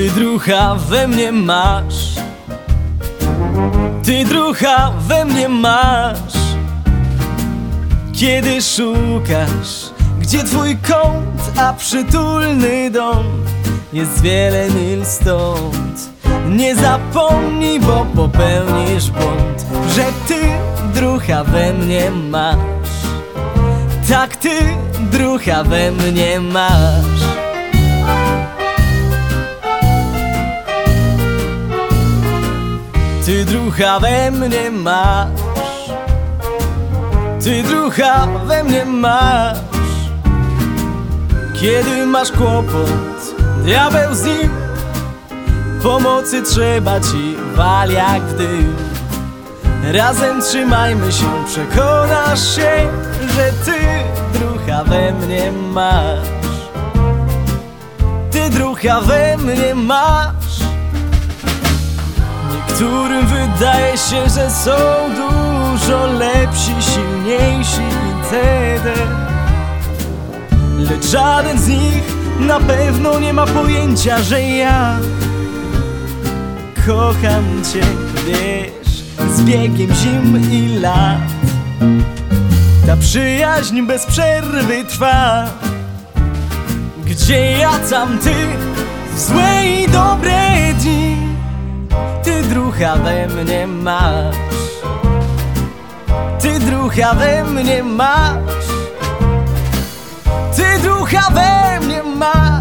Ty drucha we mnie masz, ty drucha we mnie masz. Kiedy szukasz, gdzie twój kąt, a przytulny dom jest wiele mil stąd. Nie zapomnij, bo popełnisz błąd, że ty drucha we mnie masz. Tak, ty drucha we mnie masz. Ty drucha we mnie masz, ty drucha we mnie masz. Kiedy masz kłopot, diabeł z nim, pomocy trzeba ci, wal jak w dym. Razem trzymajmy się, przekonasz się, że ty drucha we mnie masz. Ty drucha we mnie masz. Niektórym wydaje się, że są dużo lepsi, silniejsi itd. Lecz żaden z nich na pewno nie ma pojęcia, że ja kocham cię, wiesz, z biegiem zim i lat. Ta przyjaźń bez przerwy trwa. Gdzie ja, tam ty, w złe i dobre dni. Ty drucha we mnie masz, ty drucha we mnie masz, ty drucha we mnie masz.